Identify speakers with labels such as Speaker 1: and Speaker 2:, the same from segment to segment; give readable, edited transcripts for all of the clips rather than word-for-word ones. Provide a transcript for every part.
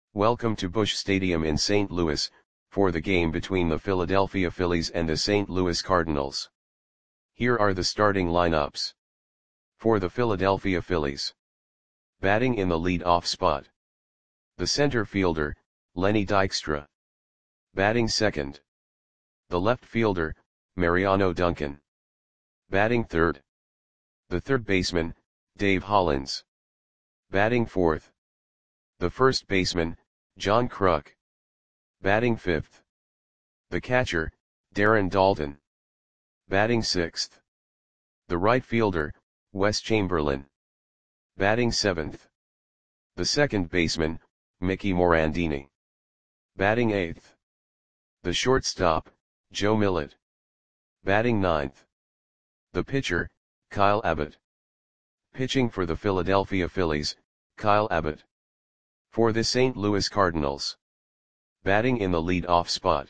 Speaker 1: Welcome to Busch Stadium in St. Louis, for the game between the Philadelphia Phillies and the St. Louis Cardinals. Here are the starting lineups. For the Philadelphia Phillies. Batting in the lead-off spot. The center fielder, Lenny Dykstra. Batting second. The left fielder, Mariano Duncan. Batting third. The third baseman, Dave Hollins. Batting fourth. The first baseman, John Kruk. Batting fifth. The catcher, Darren Daulton. Batting sixth. The right fielder, Wes Chamberlain. Batting seventh. The second baseman, Mickey Morandini. Batting eighth. The shortstop, Joe Millett. Batting ninth. The pitcher, Kyle Abbott. Pitching for the Philadelphia Phillies, Kyle Abbott. For the St. Louis Cardinals. Batting in the lead-off spot.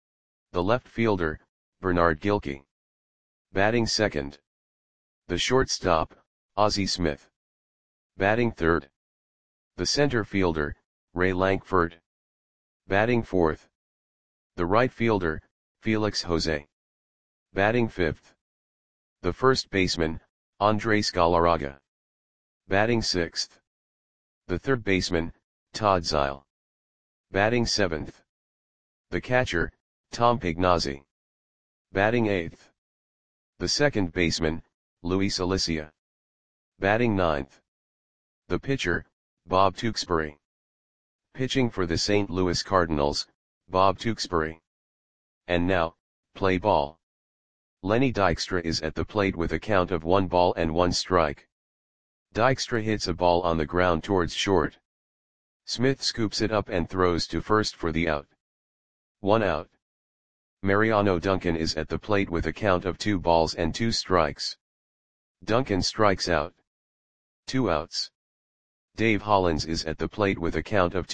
Speaker 1: The left fielder, Bernard Gilkey. Batting second. The shortstop, Ozzie Smith. Batting third. The center fielder, Ray Lankford. Batting fourth. The right fielder, Felix Jose. Batting fifth. The first baseman, Andres Galarraga. Batting sixth. The third baseman, Todd Zeile. Batting seventh. The catcher, Tom Pignazzi. Batting eighth. The second baseman, Luis Alicia. Batting ninth. The pitcher, Bob Tewksbury. Pitching for the St. Louis Cardinals, Bob Tewksbury. And now, play ball. Lenny Dykstra is at the plate with a count of 1-1 Dykstra hits a ball on the ground towards short. Smith scoops it up and throws to first for the out. 1 out. Mariano Duncan is at the plate with a count of 2-2. Duncan strikes out. 2 outs. Dave Hollins is at the plate with a count of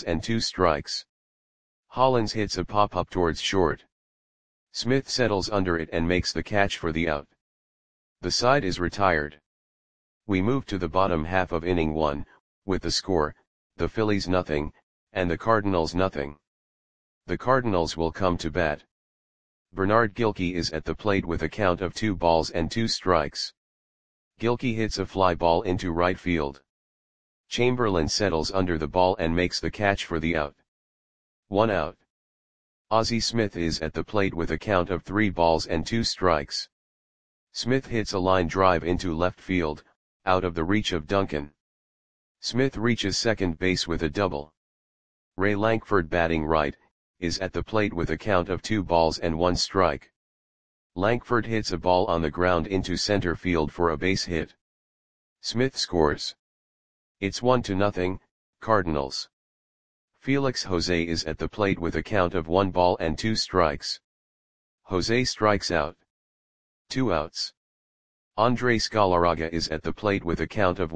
Speaker 1: 2-2. Hollins hits a pop-up towards short. Smith settles under it and makes the catch for the out. The side is retired. We move to the bottom half of inning 1, with the score, the Phillies 0, and the Cardinals 0. The Cardinals will come to bat. Bernard Gilkey is at the plate with a count of 2-2. Gilkey hits a fly ball into right field. Chamberlain settles under the ball and makes the catch for the out. 1 out. Ozzie Smith is at the plate with a count of 3-2. Smith hits a line drive into left field, out of the reach of Duncan. Smith reaches second base with a double. Ray Lankford, batting right, is at the plate with a count of 2-1. Lankford hits a ball on the ground into center field for a base hit. Smith scores. It's 1-0, Cardinals. Felix Jose is at the plate with a count of 1-2. Jose strikes out. 2 outs. Andres Galarraga is at the plate with a count of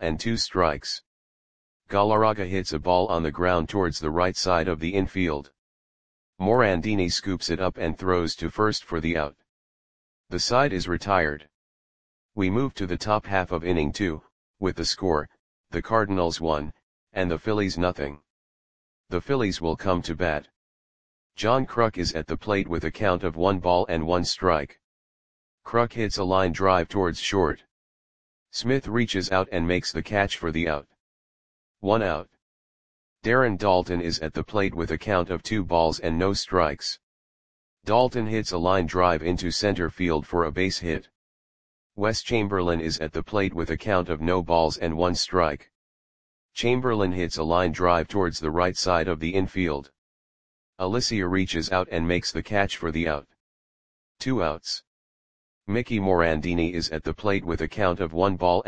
Speaker 1: 1-2. Galarraga hits a ball on the ground towards the right side of the infield. Morandini scoops it up and throws to first for the out. The side is retired. We move to the top half of inning 2, with the score, the Cardinals 1, and the Phillies 0. The Phillies will come to bat. John Kruk is at the plate with a count of 1-1. Kruk hits a line drive towards short. Smith reaches out and makes the catch for the out. 1 out. Darren Daulton is at the plate with a count of 2-0. Daulton hits a line drive into center field for a base hit. Wes Chamberlain is at the plate with a count of 0-1. Chamberlain hits a line drive towards the right side of the infield. Alicia reaches out and makes the catch for the out. 2 outs. Mickey Morandini is at the plate with a count of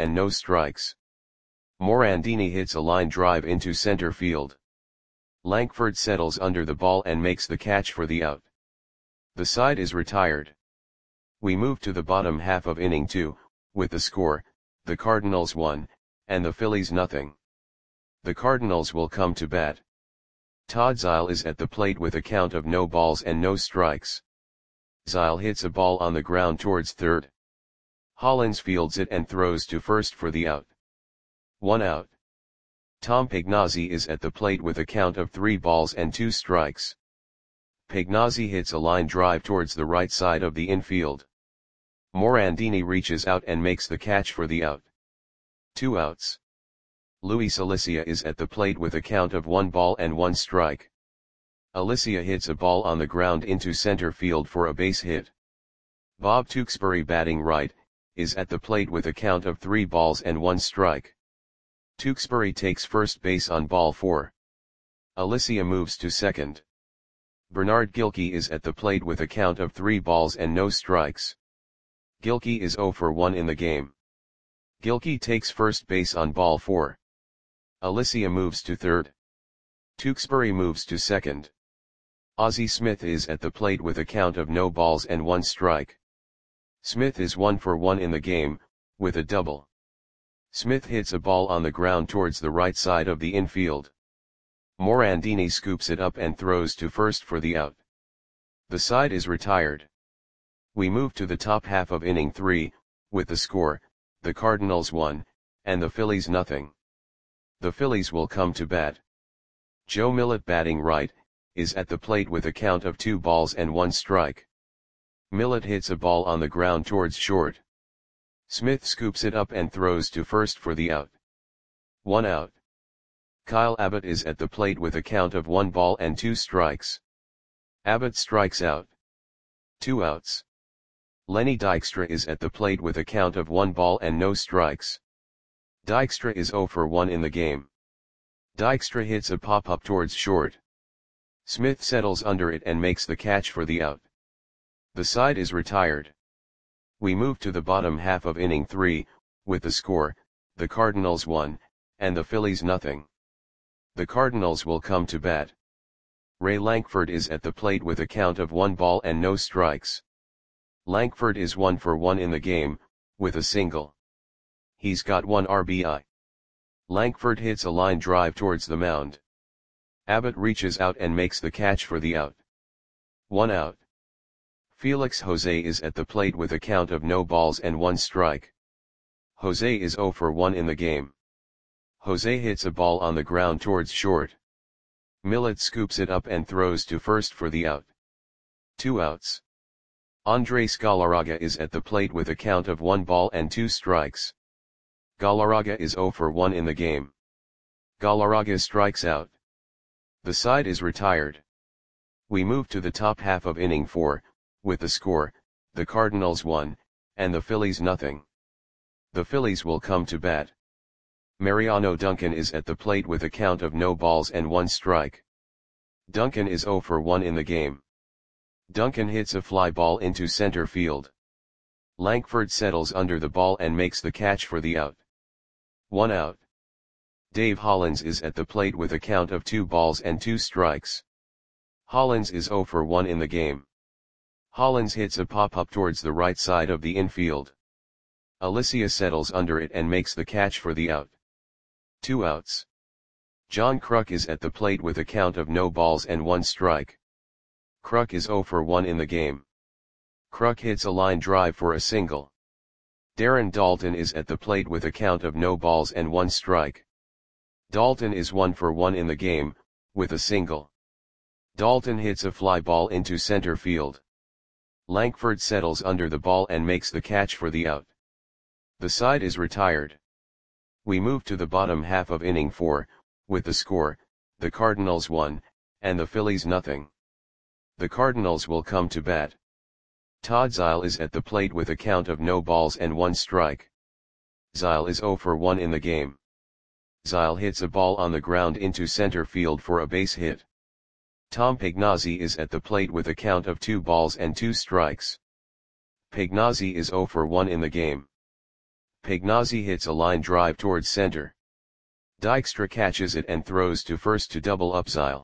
Speaker 1: 1-0. Morandini hits a line drive into center field. Lankford settles under the ball and makes the catch for the out. The side is retired. We move to the bottom half of inning 2, with the score, the Cardinals 1, and the Phillies 0. The Cardinals will come to bat. Todd Zeile is at the plate with a count of 0-0. Zeile hits a ball on the ground towards third. Hollins fields it and throws to first for the out. 1 out. Tom Pagnozzi is at the plate with a count of 3 balls and 2 strikes. Pagnozzi hits a line drive towards the right side of the infield. Morandini reaches out and makes the catch for the out. 2 outs. Luis Alicia is at the plate with a count of 1 ball and 1 strike. Alicia hits a ball on the ground into center field for a base hit. Bob Tewksbury, batting right, is at the plate with a count of 3 balls and 1 strike. Tewksbury takes first base on ball 4. Alicia moves to second. Bernard Gilkey is at the plate with a count of 3 balls and no strikes. Gilkey is 0 for 1 in the game. Gilkey takes first base on ball 4. Alicia moves to third. Tewksbury moves to second. Ozzie Smith is at the plate with a count of no balls and 1 strike. Smith is 1 for 1 in the game, with a double. Smith hits a ball on the ground towards the right side of the infield. Morandini scoops it up and throws to first for the out. The side is retired. We move to the top half of inning 3, with the score, the Cardinals 1, and the Phillies nothing. The Phillies will come to bat. Joe Millett, batting right, is at the plate with a count of 2 balls and 1 strike. Millett hits a ball on the ground towards short. Smith scoops it up and throws to first for the out. 1 out. Kyle Abbott is at the plate with a count of 1 ball and 2 strikes. Abbott strikes out. 2 outs. Lenny Dykstra is at the plate with a count of 1 ball and no strikes. Dykstra is 0 for 1 in the game. Dykstra hits a pop-up towards short. Smith settles under it and makes the catch for the out. The side is retired. We move to the bottom half of inning 3, with the score, the Cardinals 1, and the Phillies nothing. The Cardinals will come to bat. Ray Lankford is at the plate with a count of 1 ball and no strikes. Lankford is 1 for 1 in the game, with a single. He's got 1 RBI. Lankford hits a line drive towards the mound. Abbott reaches out and makes the catch for the out. 1 out. Felix Jose is at the plate with a count of no balls and 1 strike. Jose is 0 for 1 in the game. Jose hits a ball on the ground towards short. Millett scoops it up and throws to first for the out. 2 outs. Andres Galarraga is at the plate with a count of 1 ball and 2 strikes. Galarraga is 0 for 1 in the game. Galarraga strikes out. The side is retired. We move to the top half of inning 4, with the score, the Cardinals 1, and the Phillies nothing. The Phillies will come to bat. Mariano Duncan is at the plate with a count of no balls and 1 strike. Duncan is 0 for 1 in the game. Duncan hits a fly ball into center field. Lankford settles under the ball and makes the catch for the out. 1 out. Dave Hollins is at the plate with a count of 2 balls and 2 strikes. Hollins is 0 for 1 in the game. Hollins hits a pop-up towards the right side of the infield. Alicia settles under it and makes the catch for the out. 2 outs. John Kruk is at the plate with a count of no balls and 1 strike. Kruk is 0 for 1 in the game. Kruk hits a line drive for a single. Darren Daulton is at the plate with a count of no balls and 1 strike. Daulton is 1 for 1 in the game, with a single. Daulton hits a fly ball into center field. Lankford settles under the ball and makes the catch for the out. The side is retired. We move to the bottom half of inning 4, with the score, the Cardinals 1, and the Phillies nothing. The Cardinals will come to bat. Todd Zeile is at the plate with a count of no balls and 1 strike. Zeile is 0 for 1 in the game. Zeile hits a ball on the ground into center field for a base hit. Tom Pagnozzi is at the plate with a count of 2 balls and 2 strikes. Pagnozzi is 0 for 1 in the game. Pagnozzi hits a line drive towards center. Dykstra catches it and throws to first to double up Zeile.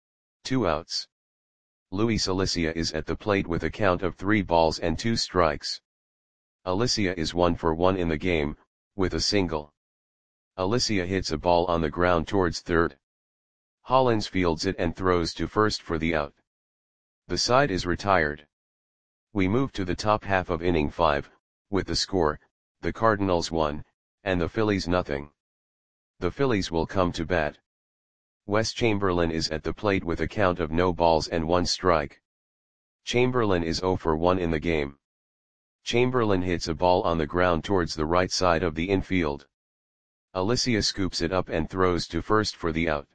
Speaker 1: 2 outs. Luis Alicia is at the plate with a count of 3 balls and 2 strikes. Alicia is 1 for 1 in the game, with a single. Alicia hits a ball on the ground towards third. Hollins fields it and throws to first for the out. The side is retired. We move to the top half of inning 5, with the score, the Cardinals 1, and the Phillies nothing. The Phillies will come to bat. Wes Chamberlain is at the plate with a count of no balls and 1 strike. Chamberlain is 0 for 1 in the game. Chamberlain hits a ball on the ground towards the right side of the infield. Alicia scoops it up and throws to first for the out.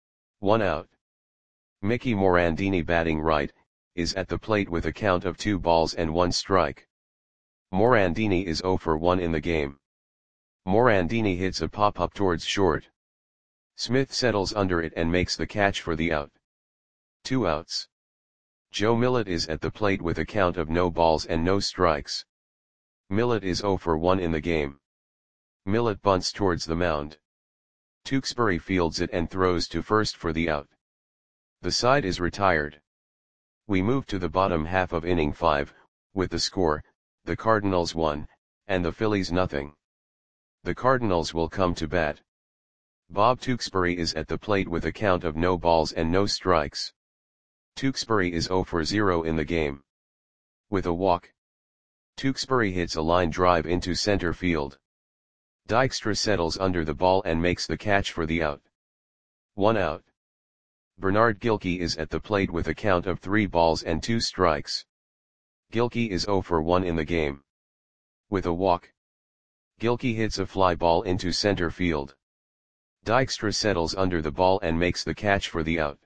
Speaker 1: 1 out. Mickey Morandini, batting right, is at the plate with a count of 2 balls and 1 strike. Morandini is 0 for 1 in the game. Morandini hits a pop-up towards short. Smith settles under it and makes the catch for the out. 2 outs. Joe Millett is at the plate with a count of no balls and no strikes. Millett is 0 for 1 in the game. Millett bunts towards the mound. Tewksbury fields it and throws to first for the out. The side is retired. We move to the bottom half of inning 5, with the score, the Cardinals 1, and the Phillies nothing. The Cardinals will come to bat. Bob Tewksbury is at the plate with a count of no balls and no strikes. Tewksbury is 0 for 0 in the game. With a walk, Tewksbury hits a line drive into center field. Dykstra settles under the ball and makes the catch for the out. 1 out. Bernard Gilkey is at the plate with a count of 3 balls and 2 strikes. Gilkey is 0 for 1 in the game. With a walk, Gilkey hits a fly ball into center field. Dykstra settles under the ball and makes the catch for the out.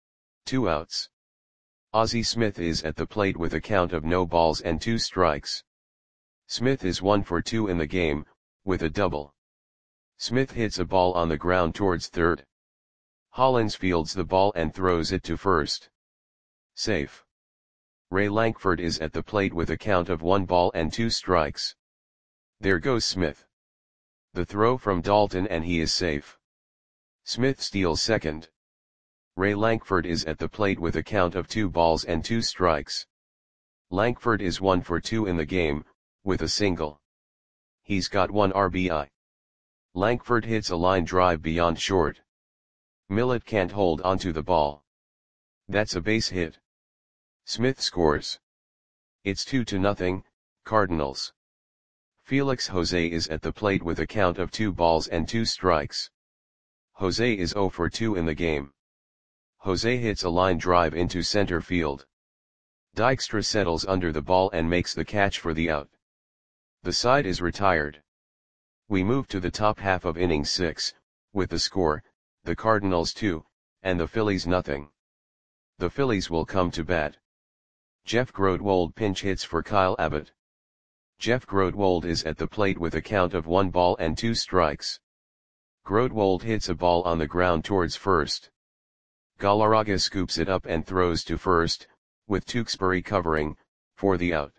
Speaker 1: 2 outs. Ozzie Smith is at the plate with a count of no balls and 2 strikes. Smith is 1 for 2 in the game, with a double. Smith hits a ball on the ground towards third. Hollins fields the ball and throws it to first. Safe. Ray Lankford is at the plate with a count of 1 ball and 2 strikes. There goes Smith. The throw from Dalton and he is safe. Smith steals second. Ray Lankford is at the plate with a count of 2 balls and 2 strikes. Lankford is 1 for 2 in the game, with a single. He's got 1 RBI. Lankford hits a line drive beyond short. Millett can't hold onto the ball. That's a base hit. Smith scores. It's 2-0, Cardinals. Felix Jose is at the plate with a count of 2 balls and 2 strikes. Jose is 0 for 2 in the game. Jose hits a line drive into center field. Dykstra settles under the ball and makes the catch for the out. The side is retired. We move to the top half of inning 6, with the score, the Cardinals 2, and the Phillies nothing. The Phillies will come to bat. Jeff Grotwold pinch hits for Kyle Abbott. Jeff Grotwold is at the plate with a count of 1 ball and 2 strikes. Grotwold hits a ball on the ground towards first. Galarraga scoops it up and throws to first, with Tewksbury covering, for the out.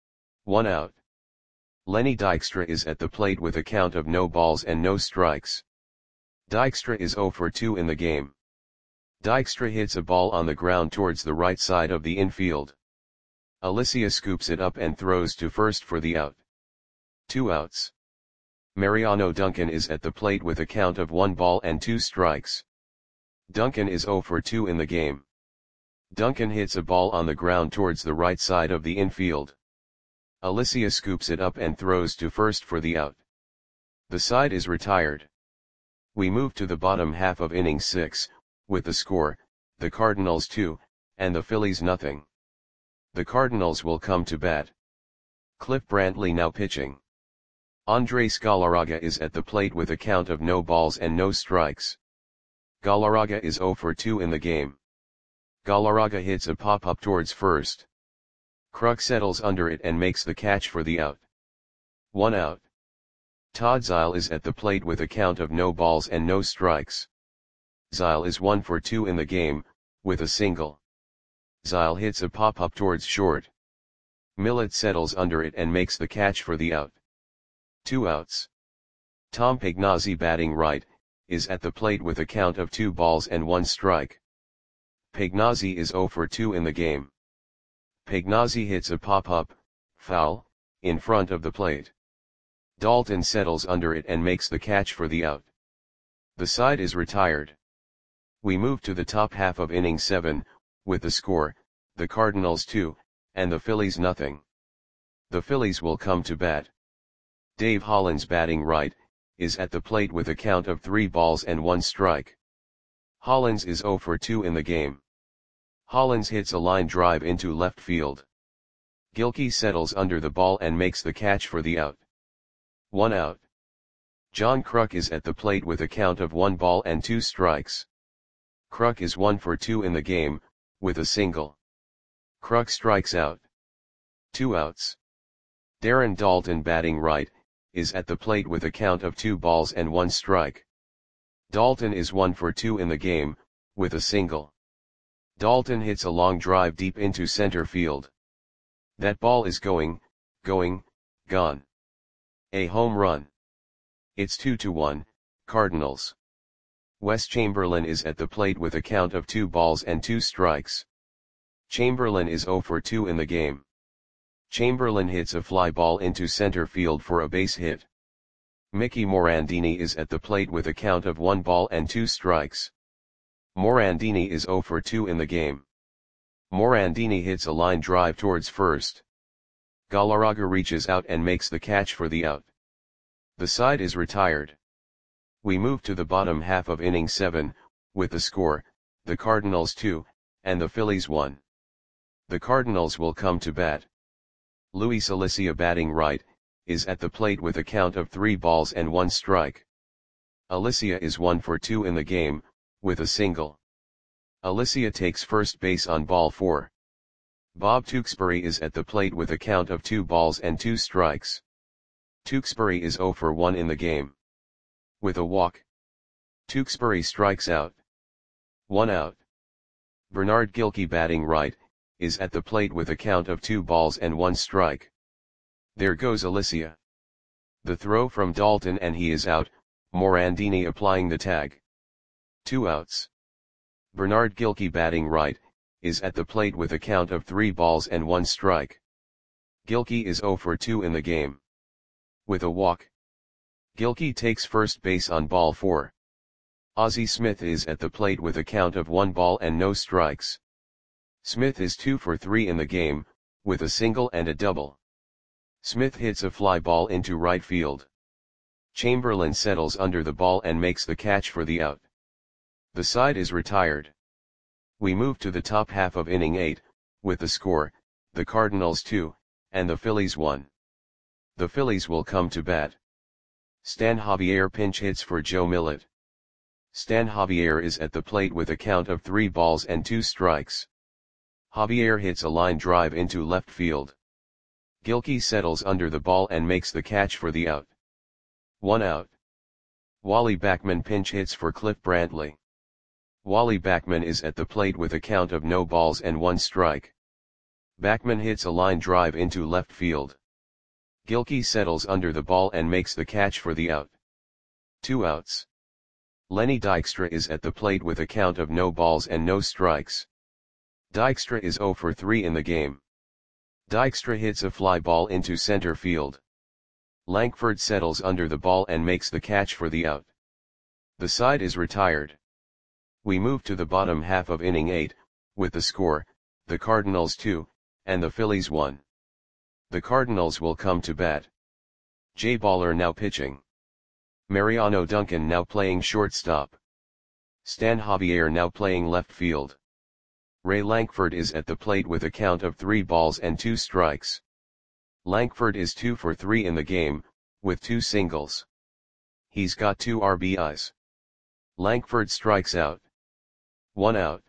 Speaker 1: 1 out. Lenny Dykstra is at the plate with a count of no balls and no strikes. Dykstra is 0 for 2 in the game. Dykstra hits a ball on the ground towards the right side of the infield. Alicia scoops it up and throws to first for the out. 2 outs. Mariano Duncan is at the plate with a count of 1 ball and 2 strikes. Duncan is 0 for 2 in the game. Duncan hits a ball on the ground towards the right side of the infield. Alicia scoops it up and throws to first for the out. The side is retired. We move to the bottom half of inning 6, with the score, the Cardinals 2, and the Phillies nothing. The Cardinals will come to bat. Cliff Brantley now pitching. Andres Galarraga is at the plate with a count of no balls and no strikes. Galarraga is 0 for 2 in the game. Galarraga hits a pop-up towards first. Kruk settles under it and makes the catch for the out. 1 out. Todd Zeile is at the plate with a count of no balls and no strikes. Zeile is 1 for 2 in the game, with a single. Zeile hits a pop-up towards short. Millett settles under it and makes the catch for the out. 2 outs. Tom Pagnozzi, batting right, is at the plate with a count of 2 balls and 1 strike. Pagnozzi is 0 for 2 in the game. Pagnozzi hits a pop-up, foul, in front of the plate. Dalton settles under it and makes the catch for the out. The side is retired. We move to the top half of inning 7, with the score, the Cardinals 2, and the Phillies nothing. The Phillies will come to bat. Dave Hollins, batting right, is at the plate with a count of 3 balls and 1 strike. Hollins is 0 for 2 in the game. Hollins hits a line drive into left field. Gilkey settles under the ball and makes the catch for the out. 1 out. John Kruk is at the plate with a count of 1 ball and 2 strikes. Kruk is 1 for 2 in the game, with a single. Kruk strikes out. 2 outs. Darren Daulton, batting right, is at the plate with a count of 2 balls and 1 strike. Daulton is 1 for 2 in the game, with a single. Daulton hits a long drive deep into center field. That ball is gone. A home run. It's 2-1, Cardinals. Wes Chamberlain is at the plate with a count of 2 balls and 2 strikes. Chamberlain is 0 for 2 in the game. Chamberlain hits a fly ball into center field for a base hit. Mickey Morandini is at the plate with a count of 1 ball and 2 strikes. Morandini is 0 for 2 in the game. Morandini hits a line drive towards first. Galarraga reaches out and makes the catch for the out. The side is retired. We move to the bottom half of inning 7, with the score, the Cardinals 2, and the Phillies 1. The Cardinals will come to bat. Luis Alicia, batting right, is at the plate with a count of 3 balls and 1 strike. Alicia is 1 for 2 in the game, with a single. Alicia takes first base on ball 4. Bob Tewksbury is at the plate with a count of 2 balls and 2 strikes. Tewksbury is 0 for 1 in the game. With a walk, Tewksbury strikes out. 1 out. Bernard Gilkey, batting right, is at the plate with a count of 2 balls and 1 strike. There goes Alicia. The throw from Daulton and he is out, Morandini applying the tag. 2 outs. Bernard Gilkey, batting right, is at the plate with a count of 3 balls and 1 strike. Gilkey is 0 for 2 in the game. With a walk, Gilkey takes first base on ball 4. Ozzie Smith is at the plate with a count of 1 ball and no strikes. Smith is 2 for 3 in the game, with a single and a double. Smith hits a fly ball into right field. Chamberlain settles under the ball and makes the catch for the out. The side is retired. We move to the top half of inning 8, with the score, the Cardinals 2, and the Phillies 1. The Phillies will come to bat. Stan Javier pinch hits for Joe Millett. Stan Javier is at the plate with a count of 3 balls and 2 strikes. Javier hits a line drive into left field. Gilkey settles under the ball and makes the catch for the out. 1 out. Wally Backman pinch hits for Cliff Brantley. Wally Backman is at the plate with a count of no balls and 1 strike. Backman hits a line drive into left field. Gilkey settles under the ball and makes the catch for the out. 2 outs. Lenny Dykstra is at the plate with a count of no balls and no strikes. Dykstra is 0 for 3 in the game. Dykstra hits a fly ball into center field. Lankford settles under the ball and makes the catch for the out. The side is retired. We move to the bottom half of inning 8, with the score, the Cardinals 2, and the Phillies 1. The Cardinals will come to bat. Jay Baller now pitching. Mariano Duncan now playing shortstop. Stan Javier now playing left field. Ray Lankford is at the plate with a count of 3 balls and 2 strikes. Lankford is 2 for 3 in the game, with 2 singles. He's got 2 RBIs. Lankford strikes out. 1 out.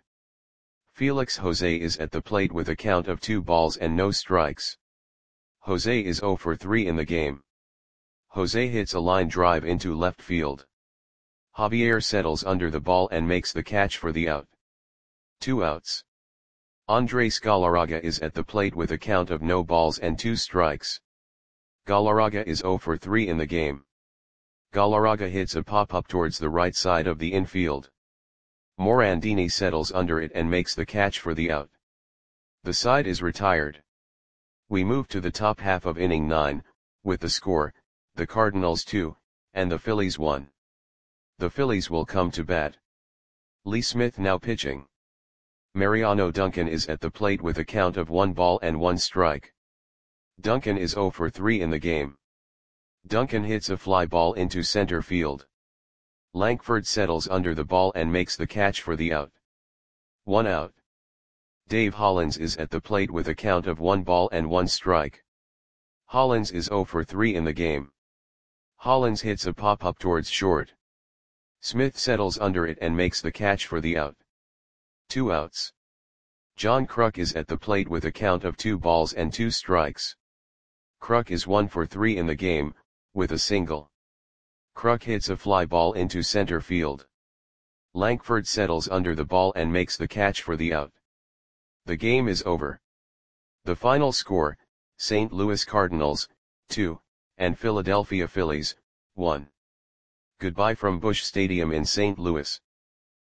Speaker 1: Felix Jose is at the plate with a count of 2 balls and no strikes. Jose is 0 for 3 in the game. Jose hits a line drive into left field. Javier settles under the ball and makes the catch for the out. 2 outs. Andres Galarraga is at the plate with a count of no balls and 2 strikes. Galarraga is 0 for 3 in the game. Galarraga hits a pop-up towards the right side of the infield. Morandini settles under it and makes the catch for the out. The side is retired. We move to the top half of inning 9, with the score, the Cardinals 2, and the Phillies 1. The Phillies will come to bat. Lee Smith now pitching. Mariano Duncan is at the plate with a count of 1 ball and 1 strike. Duncan is 0 for 3 in the game. Duncan hits a fly ball into center field. Langford settles under the ball and makes the catch for the out. 1 out. Dave Hollins is at the plate with a count of 1 ball and 1 strike. Hollins is 0 for 3 in the game. Hollins hits a pop-up towards short. Smith settles under it and makes the catch for the out. 2 outs. John Kruk is at the plate with a count of 2 balls and 2 strikes. Kruk is 1 for 3 in the game, with a single. Kruk hits a fly ball into center field. Langford settles under the ball and makes the catch for the out. The game is over. The final score, St. Louis Cardinals, 2, and Philadelphia Phillies, 1. Goodbye from Busch Stadium in St. Louis.